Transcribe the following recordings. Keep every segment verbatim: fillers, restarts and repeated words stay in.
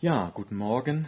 Ja, guten Morgen.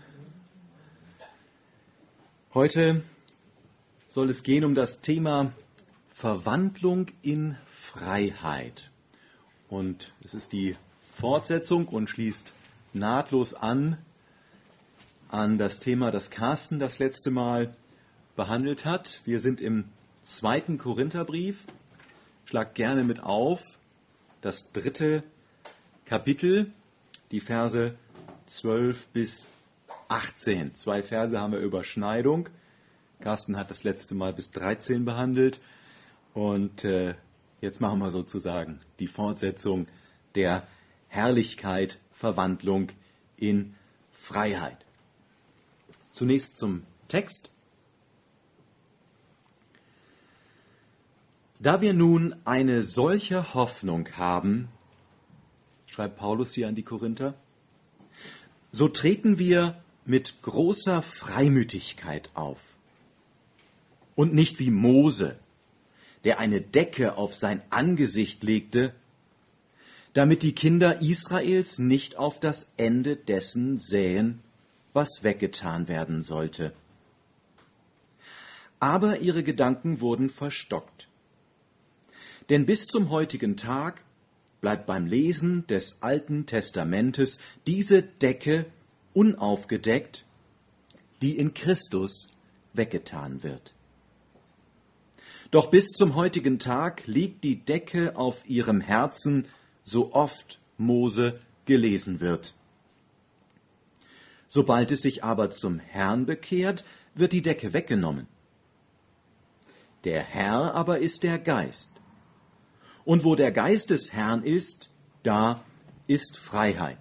Heute soll es gehen um das Thema Verwandlung in Freiheit. Und es ist die Fortsetzung und schließt nahtlos an an das Thema, das Carsten das letzte Mal behandelt hat. Wir sind im zweiten Korintherbrief. Schlag gerne mit auf das dritte Kapitel, die Verse zwölf bis achtzehn. Zwei Verse haben wir Überschneidung. Carsten hat das letzte Mal bis dreizehn behandelt. Und äh, jetzt machen wir sozusagen die Fortsetzung der Herrlichkeit, Verwandlung in Freiheit. Zunächst zum Text. Da wir nun eine solche Hoffnung haben, schreibt Paulus hier an die Korinther, so treten wir mit großer Freimütigkeit auf. Und nicht wie Mose, der eine Decke auf sein Angesicht legte, damit die Kinder Israels nicht auf das Ende dessen sähen, was weggetan werden sollte. Aber ihre Gedanken wurden verstockt. Denn bis zum heutigen Tag bleibt beim Lesen des Alten Testamentes diese Decke unaufgedeckt, die in Christus weggetan wird. Doch bis zum heutigen Tag liegt die Decke auf ihrem Herzen, so oft Mose gelesen wird. Sobald es sich aber zum Herrn bekehrt, wird die Decke weggenommen. Der Herr aber ist der Geist. Und wo der Geist des Herrn ist, da ist Freiheit.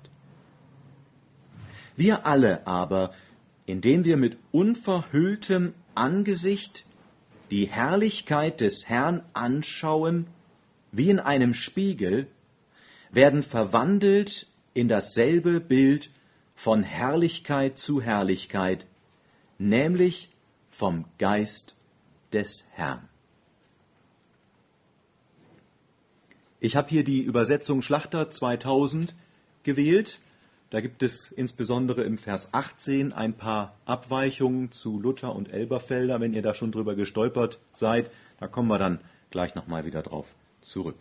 Wir alle aber, indem wir mit unverhülltem Angesicht die Herrlichkeit des Herrn anschauen, wie in einem Spiegel, werden verwandelt in dasselbe Bild von Herrlichkeit zu Herrlichkeit, nämlich vom Geist des Herrn. Ich habe hier die Übersetzung Schlachter zweitausend gewählt. Da gibt es insbesondere im Vers achtzehn ein paar Abweichungen zu Luther und Elberfelder. Wenn ihr da schon drüber gestolpert seid, da kommen wir dann gleich nochmal wieder drauf zurück.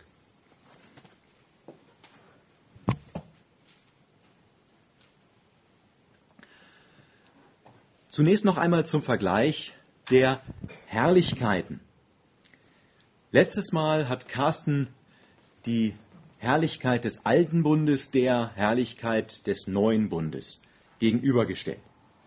Zunächst noch einmal zum Vergleich der Herrlichkeiten. Letztes Mal hat Carsten die Herrlichkeit des alten Bundes der Herrlichkeit des neuen Bundes gegenübergestellt.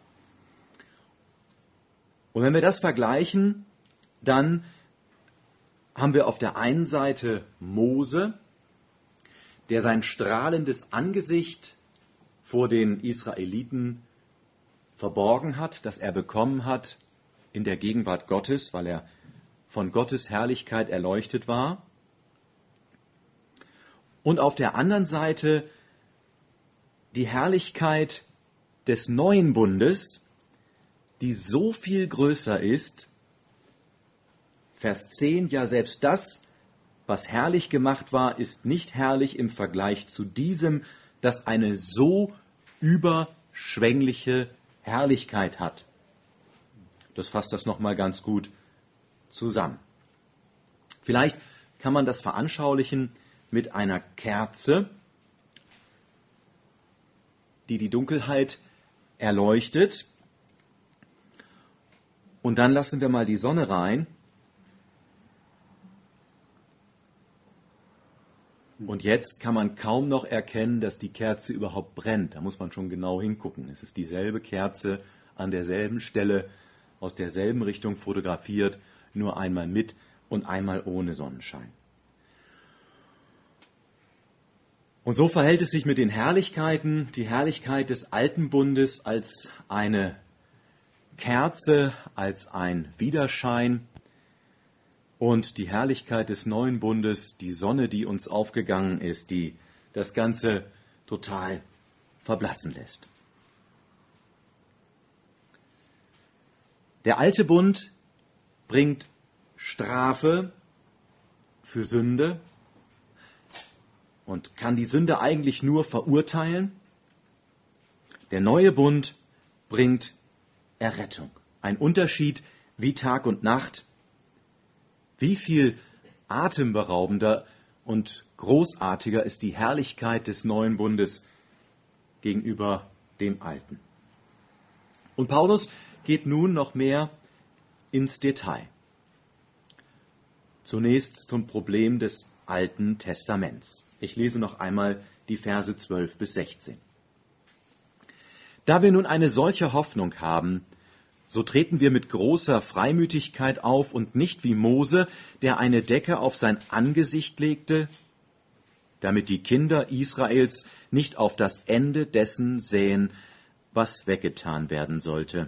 Und wenn wir das vergleichen, dann haben wir auf der einen Seite Mose, der sein strahlendes Angesicht vor den Israeliten verborgen hat, das er bekommen hat in der Gegenwart Gottes, weil er von Gottes Herrlichkeit erleuchtet war. Und auf der anderen Seite die Herrlichkeit des neuen Bundes, die so viel größer ist. Vers zehn, ja selbst das, was herrlich gemacht war, ist nicht herrlich im Vergleich zu diesem, das eine so überschwängliche Herrlichkeit hat. Das fasst das nochmal ganz gut zusammen. Vielleicht kann man das veranschaulichen mit einer Kerze, die die Dunkelheit erleuchtet. Und dann lassen wir mal die Sonne rein. Und jetzt kann man kaum noch erkennen, dass die Kerze überhaupt brennt. Da muss man schon genau hingucken. Es ist dieselbe Kerze an derselben Stelle, aus derselben Richtung fotografiert, nur einmal mit und einmal ohne Sonnenschein. Und so verhält es sich mit den Herrlichkeiten, die Herrlichkeit des alten Bundes als eine Kerze, als ein Widerschein und die Herrlichkeit des neuen Bundes, die Sonne, die uns aufgegangen ist, die das Ganze total verblassen lässt. Der alte Bund bringt Strafe für Sünde und kann die Sünde eigentlich nur verurteilen. Der neue Bund bringt Errettung. Ein Unterschied wie Tag und Nacht. Wie viel atemberaubender und großartiger ist die Herrlichkeit des neuen Bundes gegenüber dem alten. Und Paulus geht nun noch mehr ins Detail. Zunächst zum Problem des Alten Testaments. Ich lese noch einmal die Verse zwölf bis sechzehn. Da wir nun eine solche Hoffnung haben, so treten wir mit großer Freimütigkeit auf und nicht wie Mose, der eine Decke auf sein Angesicht legte, damit die Kinder Israels nicht auf das Ende dessen sähen, was weggetan werden sollte.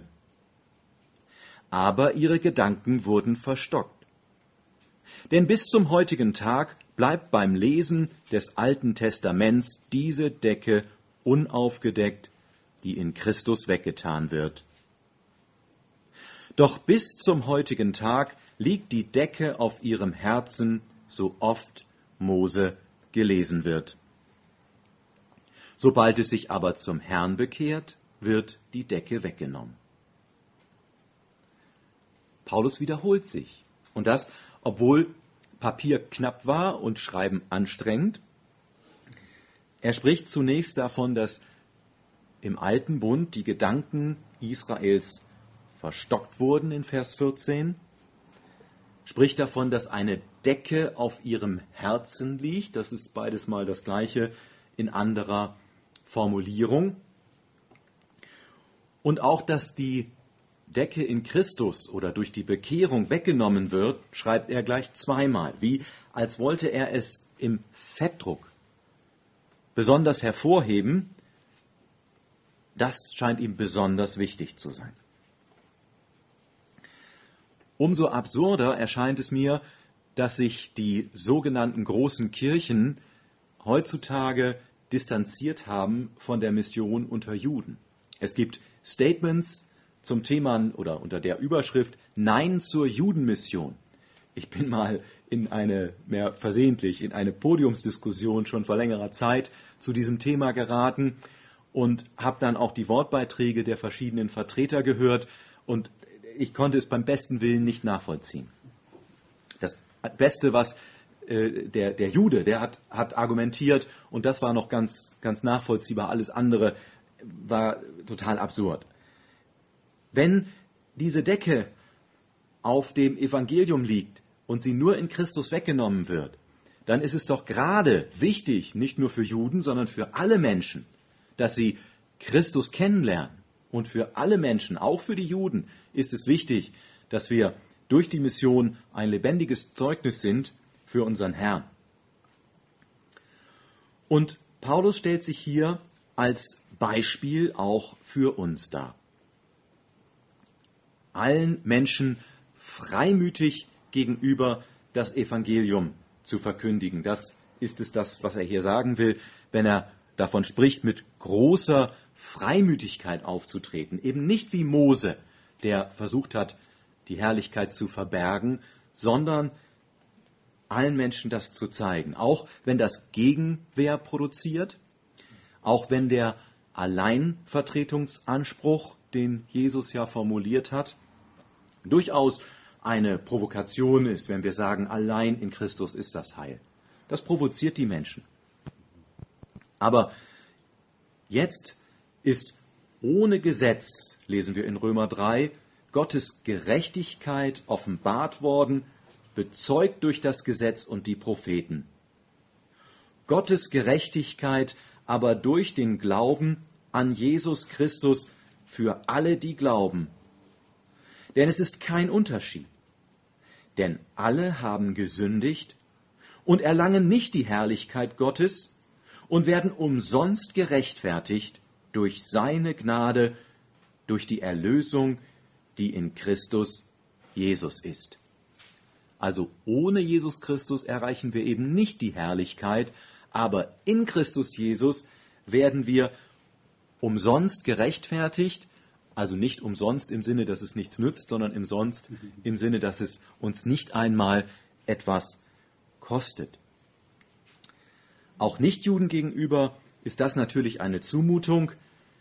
Aber ihre Gedanken wurden verstockt. Denn bis zum heutigen Tag bleibt beim Lesen des Alten Testaments diese Decke unaufgedeckt, die in Christus weggetan wird. Doch bis zum heutigen Tag liegt die Decke auf ihrem Herzen, so oft Mose gelesen wird. Sobald es sich aber zum Herrn bekehrt, wird die Decke weggenommen. Paulus wiederholt sich. Und das, obwohl Papier knapp war und Schreiben anstrengend. Er spricht zunächst davon, dass im Alten Bund die Gedanken Israels verstockt wurden in Vers vierzehn. Spricht davon, dass eine Decke auf ihrem Herzen liegt. Das ist beides mal das Gleiche in anderer Formulierung. Und auch, dass die Decke in Christus oder durch die Bekehrung weggenommen wird, schreibt er gleich zweimal, wie als wollte er es im Fettdruck besonders hervorheben. Das scheint ihm besonders wichtig zu sein. Umso absurder erscheint es mir, dass sich die sogenannten großen Kirchen heutzutage distanziert haben von der Mission unter Juden. Es gibt Statements zum Thema oder unter der Überschrift Nein zur Judenmission. Ich bin mal in eine, mehr versehentlich, in eine Podiumsdiskussion schon vor längerer Zeit zu diesem Thema geraten und habe dann auch die Wortbeiträge der verschiedenen Vertreter gehört und ich konnte es beim besten Willen nicht nachvollziehen. Das Beste, was äh, der, der Jude, der hat, hat argumentiert und das war noch ganz, ganz nachvollziehbar. Alles andere war total absurd. Wenn diese Decke auf dem Evangelium liegt und sie nur in Christus weggenommen wird, dann ist es doch gerade wichtig, nicht nur für Juden, sondern für alle Menschen, dass sie Christus kennenlernen. Und für alle Menschen, auch für die Juden, ist es wichtig, dass wir durch die Mission ein lebendiges Zeugnis sind für unseren Herrn. Und Paulus stellt sich hier als Beispiel auch für uns dar. Allen Menschen freimütig gegenüber das Evangelium zu verkündigen. Das ist es, das, was er hier sagen will, wenn er davon spricht, mit großer Freimütigkeit aufzutreten. Eben nicht wie Mose, der versucht hat, die Herrlichkeit zu verbergen, sondern allen Menschen das zu zeigen. Auch wenn das Gegenwehr produziert, auch wenn der Alleinvertretungsanspruch, den Jesus ja formuliert hat, durchaus eine Provokation ist, wenn wir sagen, allein in Christus ist das Heil. Das provoziert die Menschen. Aber jetzt ist ohne Gesetz, lesen wir in Römer drei, Gottes Gerechtigkeit offenbart worden, bezeugt durch das Gesetz und die Propheten. Gottes Gerechtigkeit aber durch den Glauben an Jesus Christus für alle, die glauben. Denn es ist kein Unterschied. Denn alle haben gesündigt und erlangen nicht die Herrlichkeit Gottes und werden umsonst gerechtfertigt durch seine Gnade, durch die Erlösung, die in Christus Jesus ist. Also ohne Jesus Christus erreichen wir eben nicht die Herrlichkeit, aber in Christus Jesus werden wir umsonst gerechtfertigt, also nicht umsonst im Sinne, dass es nichts nützt, sondern umsonst im Sinne, dass es uns nicht einmal etwas kostet. Auch Nichtjuden gegenüber ist das natürlich eine Zumutung,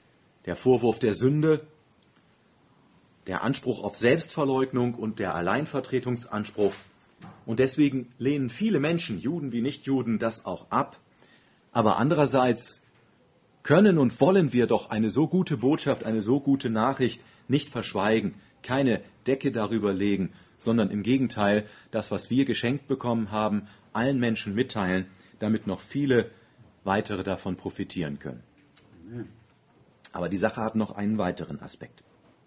der Vorwurf der Sünde, der Anspruch auf Selbstverleugnung und der Alleinvertretungsanspruch. Und deswegen lehnen viele Menschen, Juden wie Nichtjuden, das auch ab. Aber andererseits können und wollen wir doch eine so gute Botschaft, eine so gute Nachricht nicht verschweigen, keine Decke darüber legen, sondern im Gegenteil, das, was wir geschenkt bekommen haben, allen Menschen mitteilen, damit noch viele weitere davon profitieren können. Aber die Sache hat noch einen weiteren Aspekt.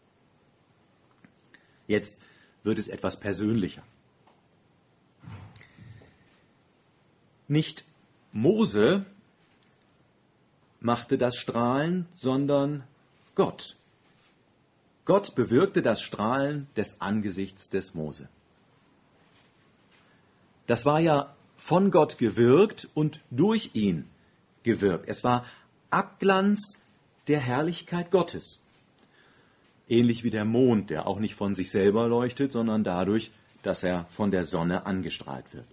Jetzt wird es etwas persönlicher. Nicht Mose machte das Strahlen, sondern Gott. Gott bewirkte das Strahlen des Angesichts des Mose. Das war ja von Gott gewirkt und durch ihn gewirkt. Es war Abglanz der Herrlichkeit Gottes. Ähnlich wie der Mond, der auch nicht von sich selber leuchtet, sondern dadurch, dass er von der Sonne angestrahlt wird.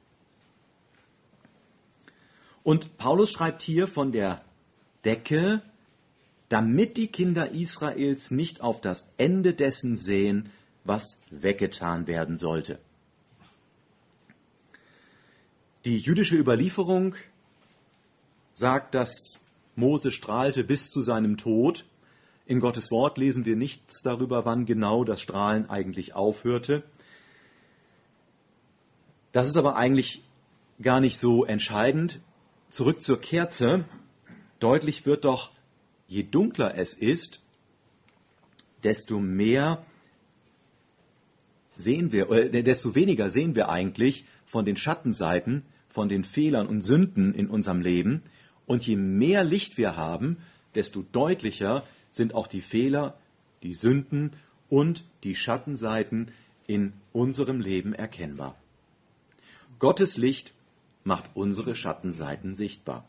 Und Paulus schreibt hier von der Decke, damit die Kinder Israels nicht auf das Ende dessen sehen, was weggetan werden sollte. Die jüdische Überlieferung sagt, dass Mose strahlte bis zu seinem Tod. In Gottes Wort lesen wir nichts darüber, wann genau das Strahlen eigentlich aufhörte. Das ist aber eigentlich gar nicht so entscheidend. Zurück zur Kerze. Deutlich wird doch, je dunkler es ist, desto mehr sehen wir, äh, desto weniger sehen wir eigentlich von den Schattenseiten, von den Fehlern und Sünden in unserem Leben. Und je mehr Licht wir haben, desto deutlicher sind auch die Fehler, die Sünden und die Schattenseiten in unserem Leben erkennbar. Gottes Licht macht unsere Schattenseiten sichtbar.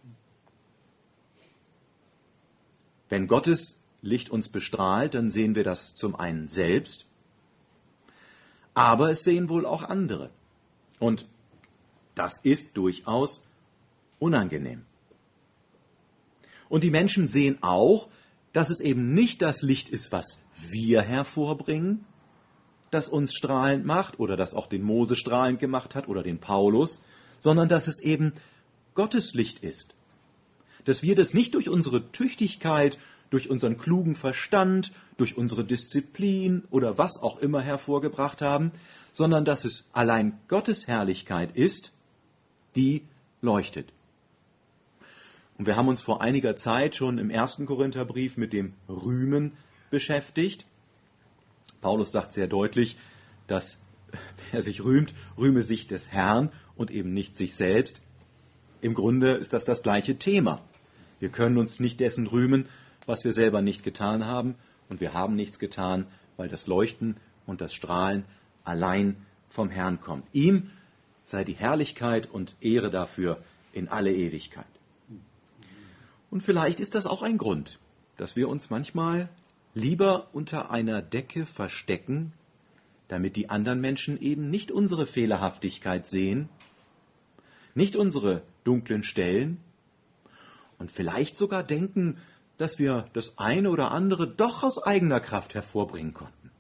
Wenn Gottes Licht uns bestrahlt, dann sehen wir das zum einen selbst, aber es sehen wohl auch andere. Und das ist durchaus unangenehm. Und die Menschen sehen auch, dass es eben nicht das Licht ist, was wir hervorbringen, das uns strahlend macht oder das auch den Mose strahlend gemacht hat oder den Paulus, sondern dass es eben Gottes Licht ist. Dass wir das nicht durch unsere Tüchtigkeit, durch unseren klugen Verstand, durch unsere Disziplin oder was auch immer hervorgebracht haben, sondern dass es allein Gottes Herrlichkeit ist, die leuchtet. Und wir haben uns vor einiger Zeit schon im ersten Korintherbrief mit dem Rühmen beschäftigt. Paulus sagt sehr deutlich, dass wer sich rühmt, rühme sich des Herrn und eben nicht sich selbst. Im Grunde ist das das gleiche Thema. Wir können uns nicht dessen rühmen, was wir selber nicht getan haben. Und wir haben nichts getan, weil das Leuchten und das Strahlen allein vom Herrn kommt. Ihm sei die Herrlichkeit und Ehre dafür in alle Ewigkeit. Und vielleicht ist das auch ein Grund, dass wir uns manchmal lieber unter einer Decke verstecken, damit die anderen Menschen eben nicht unsere Fehlerhaftigkeit sehen, nicht unsere dunklen Stellen und vielleicht sogar denken, dass wir das eine oder andere doch aus eigener Kraft hervorbringen konnten.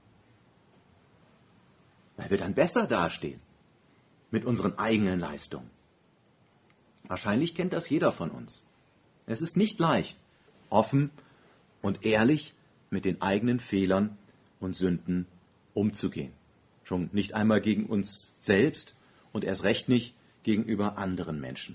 Weil wir dann besser dastehen mit unseren eigenen Leistungen. Wahrscheinlich kennt das jeder von uns. Es ist nicht leicht, offen und ehrlich mit den eigenen Fehlern und Sünden umzugehen. Schon nicht einmal gegen uns selbst und erst recht nicht gegenüber anderen Menschen.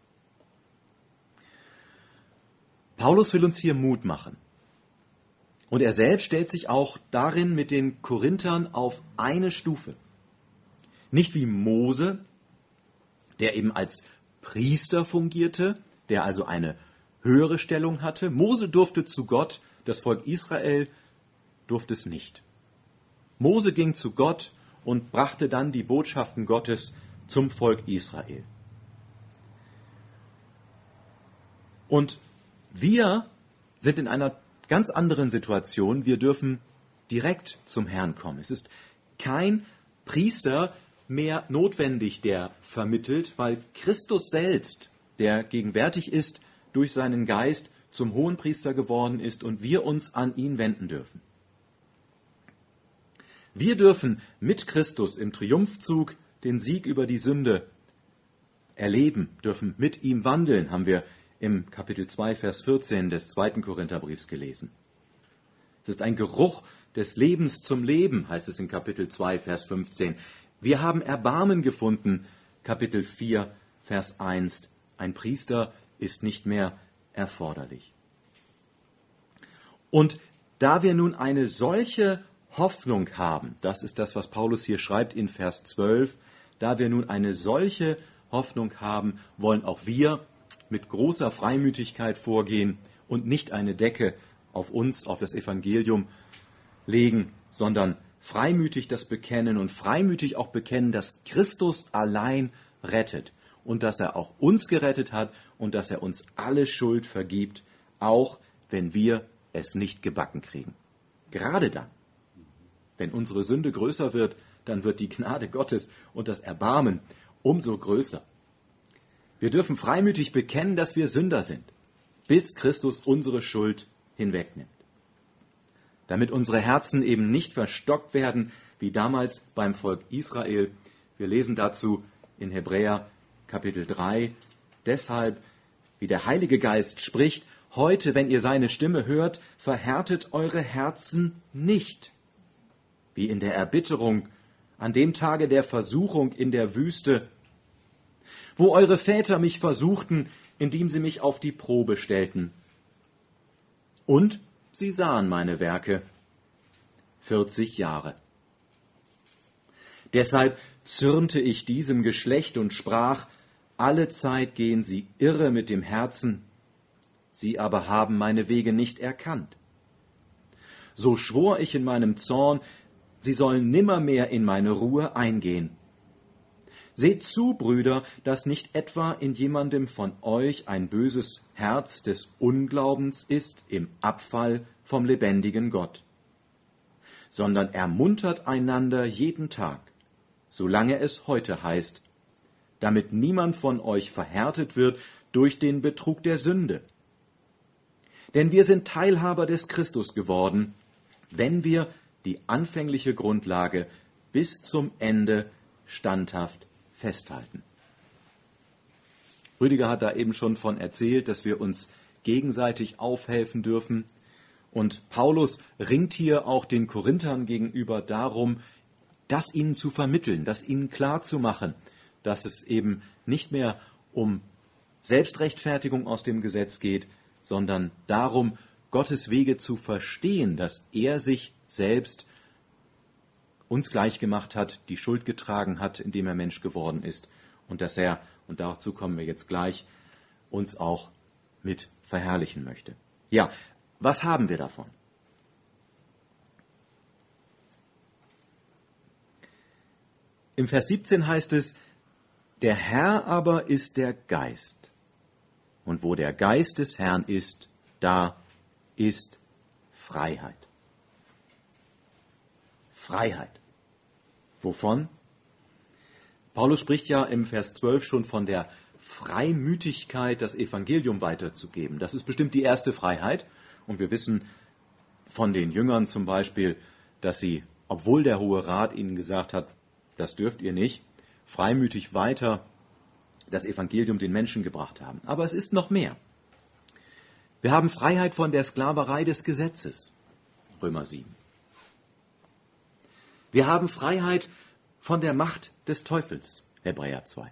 Paulus will uns hier Mut machen. Und er selbst stellt sich auch darin mit den Korinthern auf eine Stufe. Nicht wie Mose, der eben als Priester fungierte, der also eine höhere Stellung hatte. Mose durfte zu Gott, das Volk Israel durfte es nicht. Mose ging zu Gott und brachte dann die Botschaften Gottes zum Volk Israel. Und wir sind in einer ganz anderen Situation. Wir dürfen direkt zum Herrn kommen. Es ist kein Priester mehr notwendig, der vermittelt, weil Christus selbst, der gegenwärtig ist, durch seinen Geist zum Hohenpriester geworden ist und wir uns an ihn wenden dürfen. Wir dürfen mit Christus im Triumphzug den Sieg über die Sünde erleben, dürfen mit ihm wandeln, haben wir im Kapitel zwei, Vers vierzehn des zweiten Korintherbriefs gelesen. Es ist ein Geruch des Lebens zum Leben, heißt es in Kapitel zwei, Vers fünfzehn. Wir haben Erbarmen gefunden, Kapitel vier, Vers eins. Ein Priester ist nicht mehr erforderlich. Und da wir nun eine solche Hoffnung haben, das ist das, was Paulus hier schreibt in Vers zwölf, da wir nun eine solche Hoffnung haben, wollen auch wir mit großer Freimütigkeit vorgehen und nicht eine Decke auf uns, auf das Evangelium legen, sondern freimütig das bekennen und freimütig auch bekennen, dass Christus allein rettet und dass er auch uns gerettet hat und dass er uns alle Schuld vergibt, auch wenn wir es nicht gebacken kriegen. Gerade dann, wenn unsere Sünde größer wird, dann wird die Gnade Gottes und das Erbarmen umso größer. Wir dürfen freimütig bekennen, dass wir Sünder sind, bis Christus unsere Schuld hinwegnimmt. Damit unsere Herzen eben nicht verstockt werden, wie damals beim Volk Israel. Wir lesen dazu in Hebräer Kapitel drei. Deshalb, wie der Heilige Geist spricht, heute, wenn ihr seine Stimme hört, verhärtet eure Herzen nicht, wie in der Erbitterung an dem Tage der Versuchung in der Wüste, wo eure Väter mich versuchten, indem sie mich auf die Probe stellten. Und sie sahen meine Werke vierzig Jahre. Deshalb zürnte ich diesem Geschlecht und sprach, alle Zeit gehen sie irre mit dem Herzen, sie aber haben meine Wege nicht erkannt. So schwor ich in meinem Zorn, sie sollen nimmermehr in meine Ruhe eingehen. Seht zu, Brüder, dass nicht etwa in jemandem von euch ein böses Herz des Unglaubens ist im Abfall vom lebendigen Gott, sondern ermuntert einander jeden Tag, solange es heute heißt, damit niemand von euch verhärtet wird durch den Betrug der Sünde. Denn wir sind Teilhaber des Christus geworden, wenn wir die anfängliche Grundlage bis zum Ende standhaft festhalten. Rüdiger hat da eben schon von erzählt, dass wir uns gegenseitig aufhelfen dürfen. Und Paulus ringt hier auch den Korinthern gegenüber darum, das ihnen zu vermitteln, das ihnen klarzumachen, dass es eben nicht mehr um Selbstrechtfertigung aus dem Gesetz geht, sondern darum, Gottes Wege zu verstehen, dass er sich selbst uns gleich gemacht hat, die Schuld getragen hat, indem er Mensch geworden ist und dass er, und dazu kommen wir jetzt gleich, uns auch mit verherrlichen möchte. Ja, was haben wir davon? Im Vers siebzehn heißt es, der Herr aber ist der Geist. Und wo der Geist des Herrn ist, da ist Freiheit. Freiheit. Wovon? Paulus spricht ja im Vers zwölf schon von der Freimütigkeit, das Evangelium weiterzugeben. Das ist bestimmt die erste Freiheit. Und wir wissen von den Jüngern zum Beispiel, dass sie, obwohl der Hohe Rat ihnen gesagt hat, das dürft ihr nicht, freimütig weiter das Evangelium den Menschen gebracht haben. Aber es ist noch mehr. Wir haben Freiheit von der Sklaverei des Gesetzes, Römer sieben. Wir haben Freiheit von der Macht des Teufels, Hebräer zwei.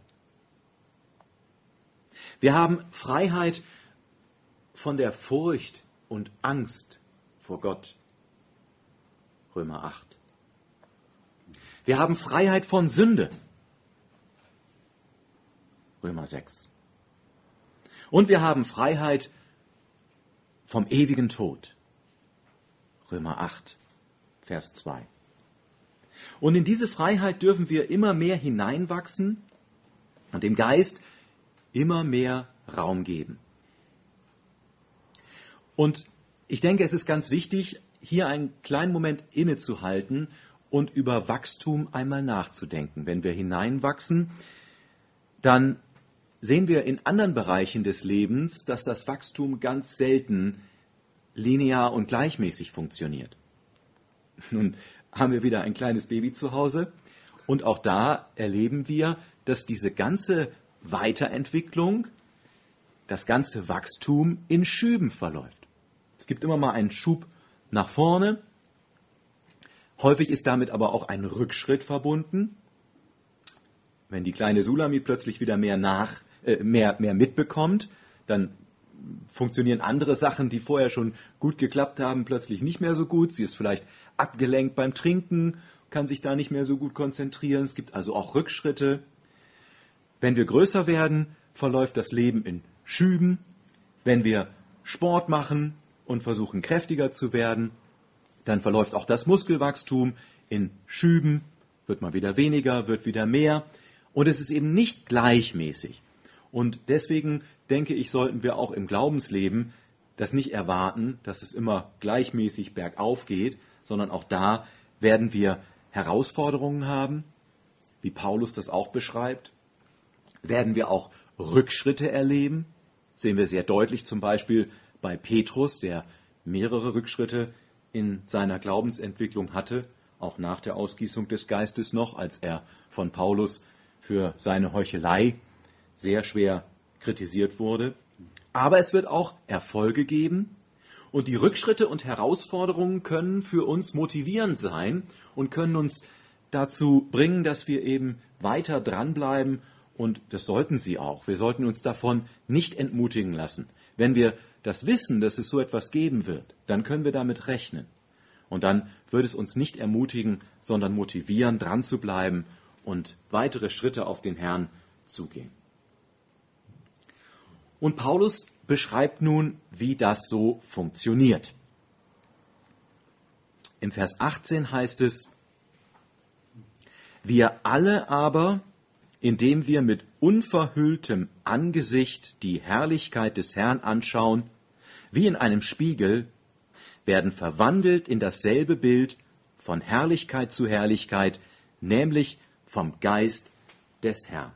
Wir haben Freiheit von der Furcht und Angst vor Gott, Römer acht. Wir haben Freiheit von Sünde, Römer sechs. Und wir haben Freiheit vom ewigen Tod, Römer acht, Vers zwei. Und in diese Freiheit dürfen wir immer mehr hineinwachsen und dem Geist immer mehr Raum geben. Und ich denke, es ist ganz wichtig, hier einen kleinen Moment innezuhalten und über Wachstum einmal nachzudenken. Wenn wir hineinwachsen, dann sehen wir in anderen Bereichen des Lebens, dass das Wachstum ganz selten linear und gleichmäßig funktioniert. Nun haben wir wieder ein kleines Baby zu Hause und auch da erleben wir, dass diese ganze Weiterentwicklung, das ganze Wachstum in Schüben verläuft. Es gibt immer mal einen Schub nach vorne. Häufig ist damit aber auch ein Rückschritt verbunden. Wenn die kleine Sulamit plötzlich wieder mehr, nach, äh, mehr, mehr mitbekommt, dann funktionieren andere Sachen, die vorher schon gut geklappt haben, plötzlich nicht mehr so gut. Sie ist vielleicht abgelenkt beim Trinken, kann sich da nicht mehr so gut konzentrieren. Es gibt also auch Rückschritte. Wenn wir größer werden, verläuft das Leben in Schüben. Wenn wir Sport machen und versuchen kräftiger zu werden, dann verläuft auch das Muskelwachstum in Schüben, wird mal wieder weniger, wird wieder mehr. Und es ist eben nicht gleichmäßig. Und deswegen denke ich, sollten wir auch im Glaubensleben das nicht erwarten, dass es immer gleichmäßig bergauf geht, sondern auch da werden wir Herausforderungen haben, wie Paulus das auch beschreibt. Werden wir auch Rückschritte erleben, sehen wir sehr deutlich zum Beispiel bei Petrus, der mehrere Rückschritte in seiner Glaubensentwicklung hatte, auch nach der Ausgießung des Geistes noch, als er von Paulus für seine Heuchelei sehr schwer kritisiert wurde. Aber es wird auch Erfolge geben und die Rückschritte und Herausforderungen können für uns motivierend sein und können uns dazu bringen, dass wir eben weiter dranbleiben und das sollten sie auch. Wir sollten uns davon nicht entmutigen lassen. Wenn wir das wissen, dass es so etwas geben wird, dann können wir damit rechnen. Und dann wird es uns nicht ermutigen, sondern motivieren, dran zu bleiben und weitere Schritte auf den Herrn zugehen. Und Paulus beschreibt nun, wie das so funktioniert. Im Vers achtzehn heißt es, wir alle aber, indem wir mit unverhülltem Angesicht die Herrlichkeit des Herrn anschauen, wie in einem Spiegel, werden verwandelt in dasselbe Bild von Herrlichkeit zu Herrlichkeit, nämlich vom Geist des Herrn.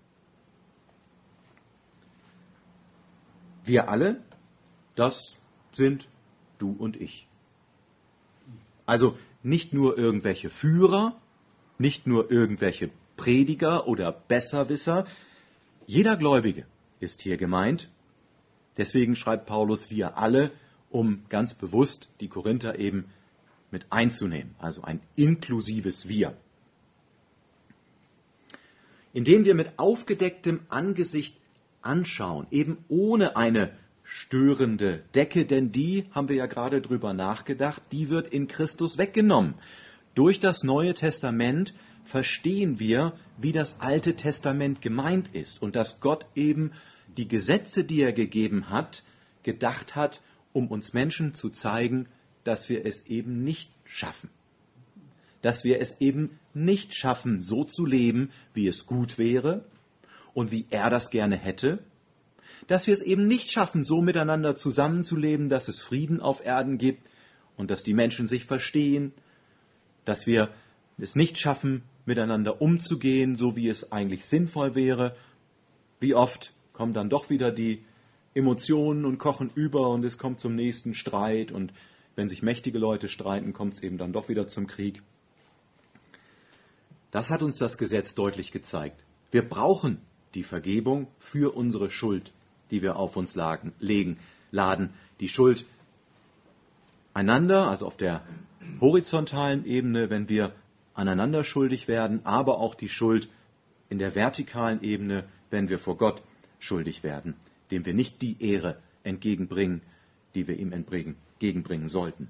Wir alle, das sind du und ich. Also nicht nur irgendwelche Führer, nicht nur irgendwelche Prediger oder Besserwisser. Jeder Gläubige ist hier gemeint. Deswegen schreibt Paulus wir alle, um ganz bewusst die Korinther eben mit einzunehmen. Also ein inklusives Wir. Indem wir mit aufgedecktem Angesicht anschauen, eben ohne eine störende Decke, denn die, haben wir ja gerade drüber nachgedacht, die wird in Christus weggenommen. Durch das Neue Testament verstehen wir, wie das Alte Testament gemeint ist und dass Gott eben die Gesetze, die er gegeben hat, gedacht hat, um uns Menschen zu zeigen, dass wir es eben nicht schaffen. Dass wir es eben nicht schaffen, so zu leben, wie es gut wäre und wie er das gerne hätte. Dass wir es eben nicht schaffen, so miteinander zusammenzuleben, dass es Frieden auf Erden gibt und dass die Menschen sich verstehen. Dass wir es nicht schaffen, miteinander umzugehen, so wie es eigentlich sinnvoll wäre. Wie oft kommen dann doch wieder die Emotionen und kochen über und es kommt zum nächsten Streit und wenn sich mächtige Leute streiten, kommt es eben dann doch wieder zum Krieg. Das hat uns das Gesetz deutlich gezeigt. Wir brauchen die Vergebung für unsere Schuld, die wir auf uns lagen, legen, laden. Die Schuld einander, also auf der horizontalen Ebene, wenn wir aneinander schuldig werden, aber auch die Schuld in der vertikalen Ebene, wenn wir vor Gott schuldig werden, dem wir nicht die Ehre entgegenbringen, die wir ihm entgegenbringen sollten.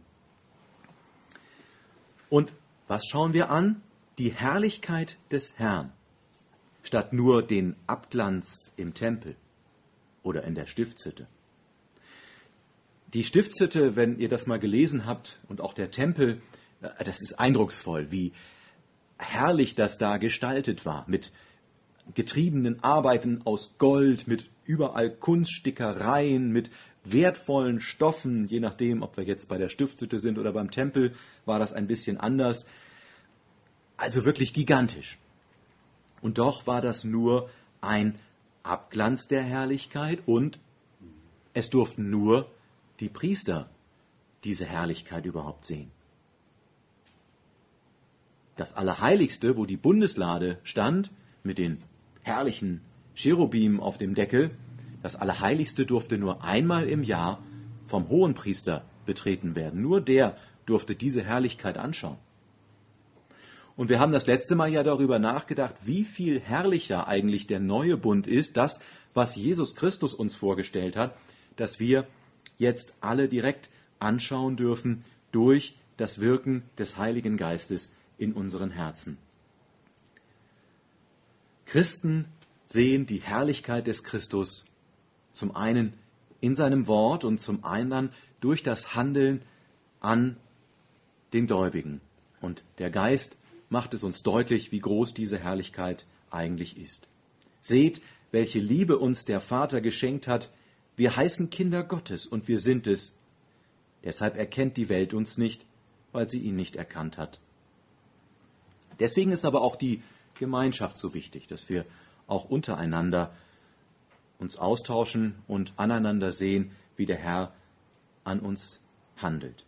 Und was schauen wir an? Die Herrlichkeit des Herrn, statt nur den Abglanz im Tempel oder in der Stiftshütte. Die Stiftshütte, wenn ihr das mal gelesen habt, und auch der Tempel, das ist eindrucksvoll, wie herrlich das da gestaltet war, mit getriebenen Arbeiten aus Gold, mit überall Kunststickereien, mit wertvollen Stoffen, je nachdem, ob wir jetzt bei der Stiftshütte sind oder beim Tempel, war das ein bisschen anders. Also wirklich gigantisch. Und doch war das nur ein Abglanz der Herrlichkeit und es durften nur die Priester diese Herrlichkeit überhaupt sehen. Das Allerheiligste, wo die Bundeslade stand, mit den herrlichen Cherubim auf dem Deckel, das Allerheiligste durfte nur einmal im Jahr vom Hohenpriester betreten werden. Nur der durfte diese Herrlichkeit anschauen. Und wir haben das letzte Mal ja darüber nachgedacht, wie viel herrlicher eigentlich der neue Bund ist, das, was Jesus Christus uns vorgestellt hat, dass wir jetzt alle direkt anschauen dürfen durch das Wirken des Heiligen Geistes in unseren Herzen. Christen sehen die Herrlichkeit des Christus zum einen in seinem Wort und zum anderen durch das Handeln an den Gläubigen. Und der Geist macht es uns deutlich, wie groß diese Herrlichkeit eigentlich ist. Seht, welche Liebe uns der Vater geschenkt hat. Wir heißen Kinder Gottes und wir sind es. Deshalb erkennt die Welt uns nicht, weil sie ihn nicht erkannt hat. Deswegen ist aber auch die Gemeinschaft so wichtig, dass wir auch untereinander uns austauschen und aneinander sehen, wie der Herr an uns handelt.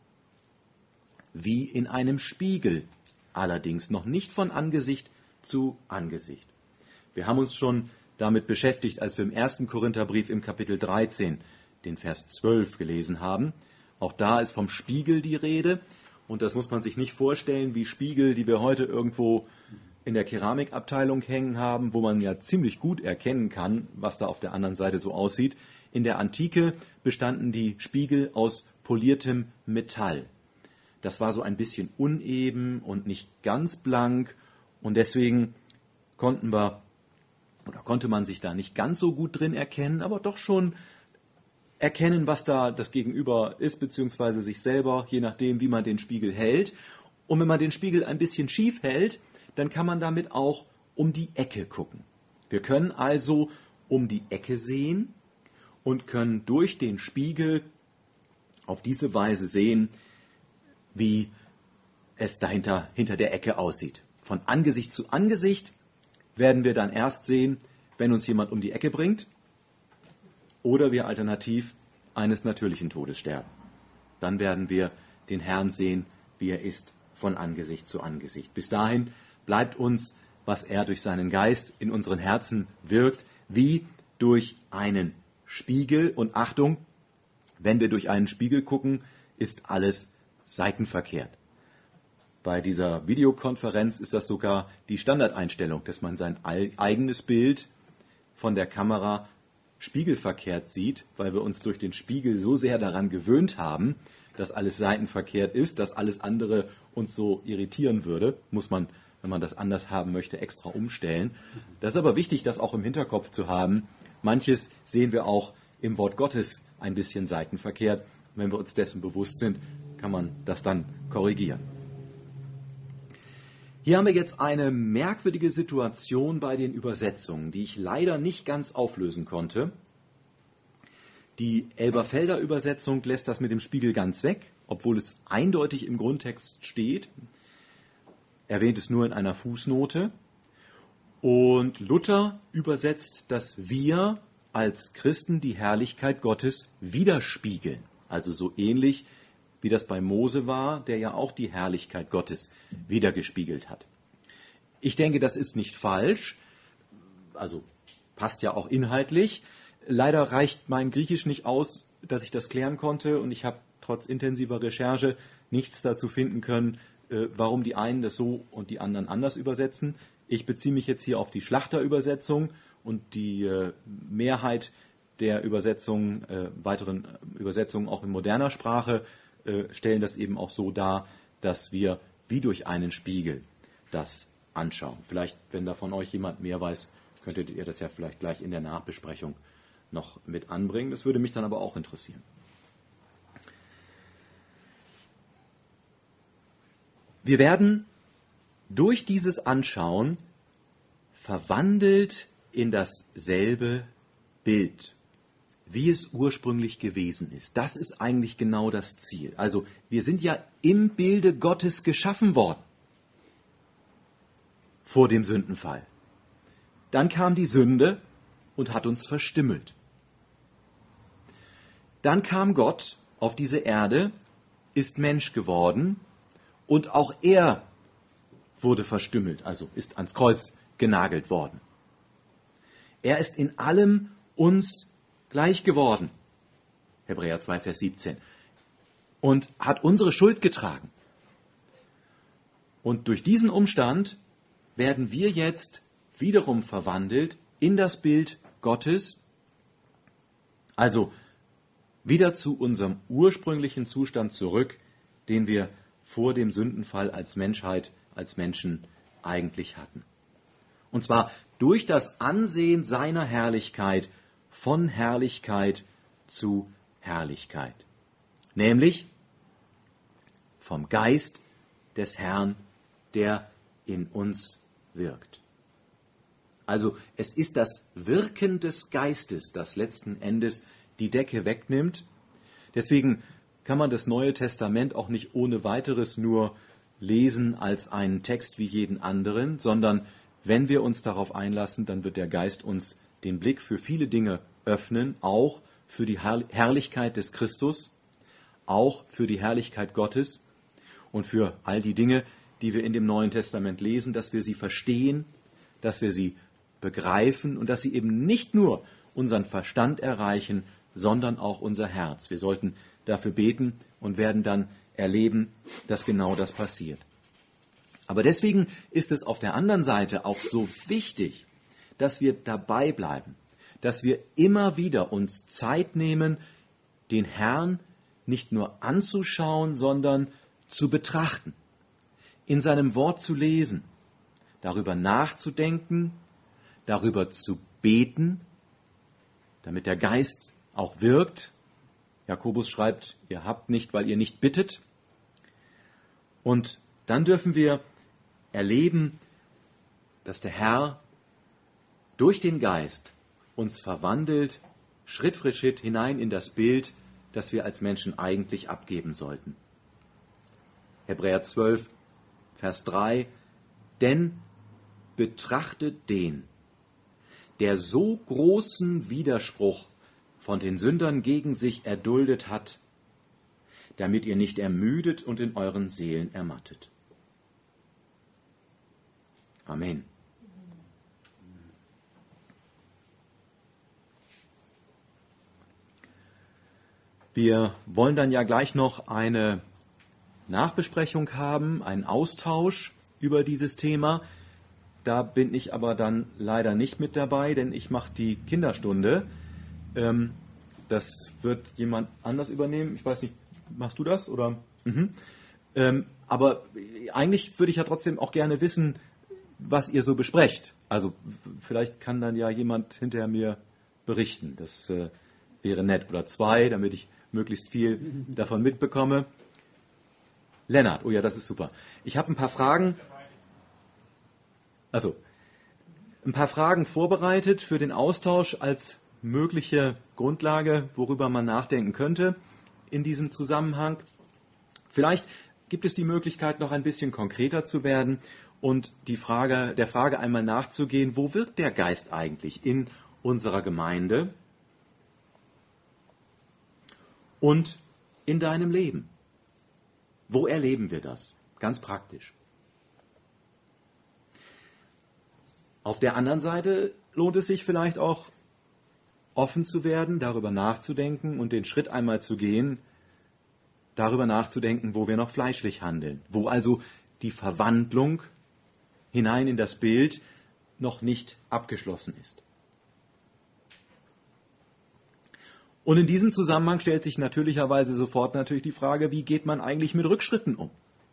Wie in einem Spiegel, allerdings noch nicht von Angesicht zu Angesicht. Wir haben uns schon damit beschäftigt, als wir im ersten Korintherbrief im Kapitel dreizehn den Vers zwölf gelesen haben. Auch da ist vom Spiegel die Rede. Und das muss man sich nicht vorstellen wie Spiegel, die wir heute irgendwo in der Keramikabteilung hängen haben, wo man ja ziemlich gut erkennen kann, was da auf der anderen Seite so aussieht. In der Antike bestanden die Spiegel aus poliertem Metall. Das war so ein bisschen uneben und nicht ganz blank und deswegen konnten wir oder konnte man sich da nicht ganz so gut drin erkennen, aber doch schon erkennen, was da das Gegenüber ist, beziehungsweise sich selber, je nachdem, wie man den Spiegel hält. Und wenn man den Spiegel ein bisschen schief hält, dann kann man damit auch um die Ecke gucken. Wir können also um die Ecke sehen und können durch den Spiegel auf diese Weise sehen, wie es dahinter hinter der Ecke aussieht. Von Angesicht zu Angesicht werden wir dann erst sehen, wenn uns jemand um die Ecke bringt oder wir alternativ eines natürlichen Todes sterben. Dann werden wir den Herrn sehen, wie er ist, von Angesicht zu Angesicht. Bis dahin bleibt uns, was er durch seinen Geist in unseren Herzen wirkt, wie durch einen Spiegel. Und Achtung, wenn wir durch einen Spiegel gucken, ist alles seitenverkehrt. Bei dieser Videokonferenz ist das sogar die Standardeinstellung, dass man sein eigenes Bild von der Kamera spiegelverkehrt sieht, weil wir uns durch den Spiegel so sehr daran gewöhnt haben, dass alles seitenverkehrt ist, dass alles andere uns so irritieren würde. Muss man, wenn man das anders haben möchte, extra umstellen. Das ist aber wichtig, das auch im Hinterkopf zu haben. Manches sehen wir auch im Wort Gottes ein bisschen seitenverkehrt. Wenn wir uns dessen bewusst sind, kann man das dann korrigieren. Hier haben wir jetzt eine merkwürdige Situation bei den Übersetzungen, die ich leider nicht ganz auflösen konnte. Die Elberfelder Übersetzung lässt das mit dem Spiegel ganz weg, obwohl es eindeutig im Grundtext steht, erwähnt es nur in einer Fußnote. Und Luther übersetzt, dass wir als Christen die Herrlichkeit Gottes widerspiegeln. Also so ähnlich wie das bei Mose war, der ja auch die Herrlichkeit Gottes widergespiegelt hat. Ich denke, das ist nicht falsch, also passt ja auch inhaltlich. Leider reicht mein Griechisch nicht aus, dass ich das klären konnte und ich habe trotz intensiver Recherche nichts dazu finden können, warum die einen das so und die anderen anders übersetzen. Ich beziehe mich jetzt hier auf die Schlachterübersetzung und die Mehrheit der Übersetzungen, weiteren Übersetzungen auch in moderner Sprache, stellen das eben auch so dar, dass wir wie durch einen Spiegel das anschauen. Vielleicht, wenn da von euch jemand mehr weiß, könntet ihr das ja vielleicht gleich in der Nachbesprechung noch mit anbringen. Das würde mich dann aber auch interessieren. Wir werden durch dieses Anschauen verwandelt in dasselbe Bild, wie es ursprünglich gewesen ist. Das ist eigentlich genau das Ziel. Also wir sind ja im Bilde Gottes geschaffen worden vor dem Sündenfall. Dann kam die Sünde und hat uns verstümmelt. Dann kam Gott auf diese Erde, ist Mensch geworden und auch er wurde verstümmelt, also ist ans Kreuz genagelt worden. Er ist in allem uns gleich geworden, Hebräer zwei, Vers siebzehn, und hat unsere Schuld getragen. Und durch diesen Umstand werden wir jetzt wiederum verwandelt in das Bild Gottes, also wieder zu unserem ursprünglichen Zustand zurück, den wir vor dem Sündenfall als Menschheit, als Menschen eigentlich hatten. Und zwar durch das Ansehen seiner Herrlichkeit von Herrlichkeit zu Herrlichkeit. Nämlich vom Geist des Herrn, der in uns wirkt. Also es ist das Wirken des Geistes, das letzten Endes die Decke wegnimmt. Deswegen kann man das Neue Testament auch nicht ohne weiteres nur lesen als einen Text wie jeden anderen, sondern wenn wir uns darauf einlassen, dann wird der Geist uns den Blick für viele Dinge öffnen, auch für die Herrlichkeit des Christus, auch für die Herrlichkeit Gottes und für all die Dinge, die wir in dem Neuen Testament lesen, dass wir sie verstehen, dass wir sie begreifen und dass sie eben nicht nur unseren Verstand erreichen, sondern auch unser Herz. Wir sollten dafür beten und werden dann erleben, dass genau das passiert. Aber deswegen ist es auf der anderen Seite auch so wichtig, dass wir dabei bleiben, dass wir immer wieder uns Zeit nehmen, den Herrn nicht nur anzuschauen, sondern zu betrachten, in seinem Wort zu lesen, darüber nachzudenken, darüber zu beten, damit der Geist auch wirkt. Jakobus schreibt, ihr habt nicht, weil ihr nicht bittet. Und dann dürfen wir erleben, dass der Herr durch den Geist uns verwandelt, Schritt für Schritt hinein in das Bild, das wir als Menschen eigentlich abgeben sollten. Hebräer zwölf, Vers drei, denn betrachtet den, der so großen Widerspruch von den Sündern gegen sich erduldet hat, damit ihr nicht ermüdet und in euren Seelen ermattet. Amen. Wir wollen dann ja gleich noch eine Nachbesprechung haben, einen Austausch über dieses Thema. Da bin ich aber dann leider nicht mit dabei, denn ich mache die Kinderstunde. Ähm, das wird jemand anders übernehmen. Ich weiß nicht, machst du das? Oder? Mhm. Ähm, aber eigentlich würde ich ja trotzdem auch gerne wissen, was ihr so besprecht. Also vielleicht kann dann ja jemand hinterher mir berichten. Das äh, wäre nett. Oder zwei, damit ich möglichst viel davon mitbekomme. Lennart, oh ja, das ist super. Ich habe ein paar Fragen. Also, ein paar Fragen vorbereitet für den Austausch als mögliche Grundlage, worüber man nachdenken könnte in diesem Zusammenhang. Vielleicht gibt es die Möglichkeit, noch ein bisschen konkreter zu werden und die Frage, der Frage einmal nachzugehen, wo wirkt der Geist eigentlich in unserer Gemeinde und in deinem Leben? Wo erleben wir das? Ganz praktisch. Auf der anderen Seite lohnt es sich vielleicht auch, offen zu werden, darüber nachzudenken und den Schritt einmal zu gehen, darüber nachzudenken, wo wir noch fleischlich handeln, wo also die Verwandlung hinein in das Bild noch nicht abgeschlossen ist. Und in diesem Zusammenhang stellt sich natürlicherweise sofort natürlich die Frage, wie geht man eigentlich mit Rückschritten um?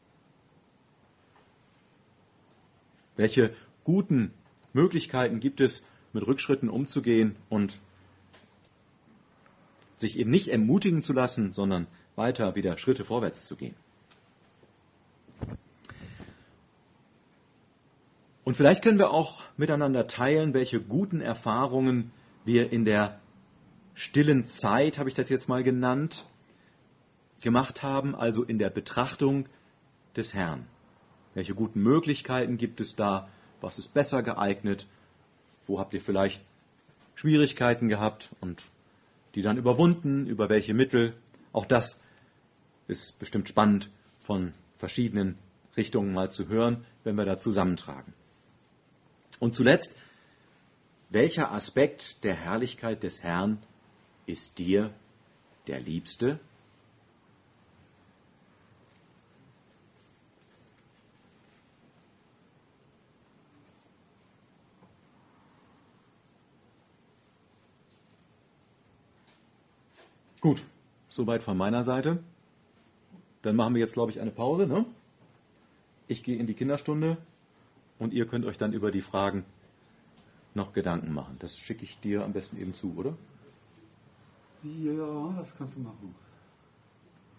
Welche guten Möglichkeiten gibt es, mit Rückschritten umzugehen und sich eben nicht ermutigen zu lassen, sondern weiter wieder Schritte vorwärts zu gehen? Und vielleicht können wir auch miteinander teilen, welche guten Erfahrungen wir in der stillen Zeit, habe ich das jetzt mal genannt, gemacht haben, also in der Betrachtung des Herrn. Welche guten Möglichkeiten gibt es da? Was ist besser geeignet? Wo habt ihr vielleicht Schwierigkeiten gehabt und die dann überwunden, über welche Mittel. Auch das ist bestimmt spannend von verschiedenen Richtungen mal zu hören, wenn wir da zusammentragen. Und zuletzt, welcher Aspekt der Herrlichkeit des Herrn ist dir der liebste? Gut, soweit von meiner Seite. Dann machen wir jetzt, glaube ich, eine Pause. Ne? Ich gehe in die Kinderstunde und ihr könnt euch dann über die Fragen noch Gedanken machen. Das schicke ich dir am besten eben zu, oder? Ja, das kannst du machen.